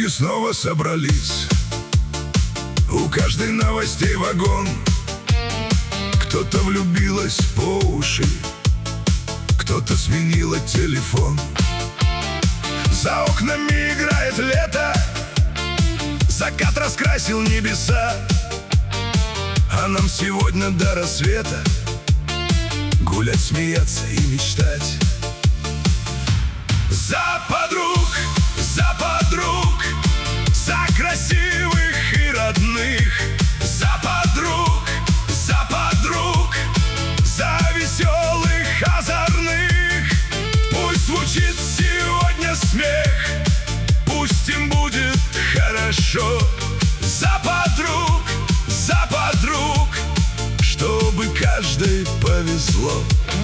Люди снова собрались, у каждой новостей вагон. Кто-то влюбилась по уши, кто-то сменила телефон. За окнами играет лето, закат раскрасил небеса, а нам сегодня до рассвета гулять, смеяться и мечтать. За подруг, за красивых и родных, за подруг, за веселых, озорных. Пусть звучит сегодня смех, пусть им будет хорошо. За подруг, чтобы каждой повезло.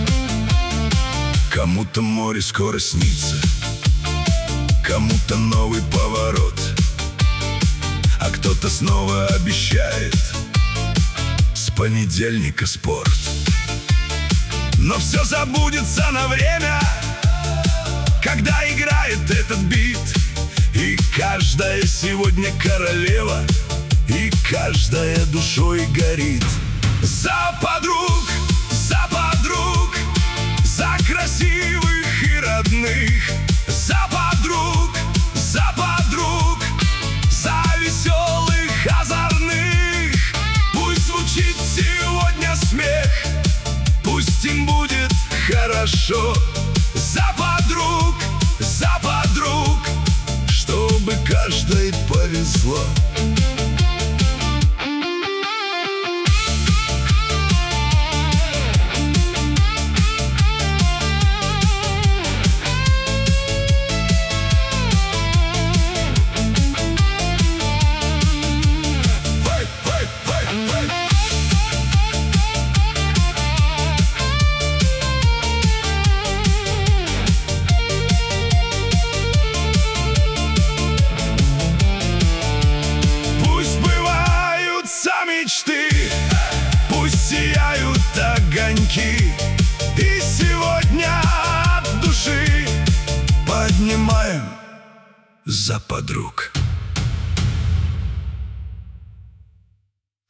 Кому-то море скоро снится, кому-то новый поворот, а кто-то снова обещает с понедельника спорт. Но все забудется на время, когда играет этот бит. И каждая сегодня королева, и каждая душой горит. За подруг, за красивых и родных, за подруг, за веселых, озорных. Пусть звучит сегодня смех, пусть им будет хорошо. За подруг, чтобы каждой повезло. Мечты, пусть сияют огоньки, и сегодня от души поднимаем за подруг.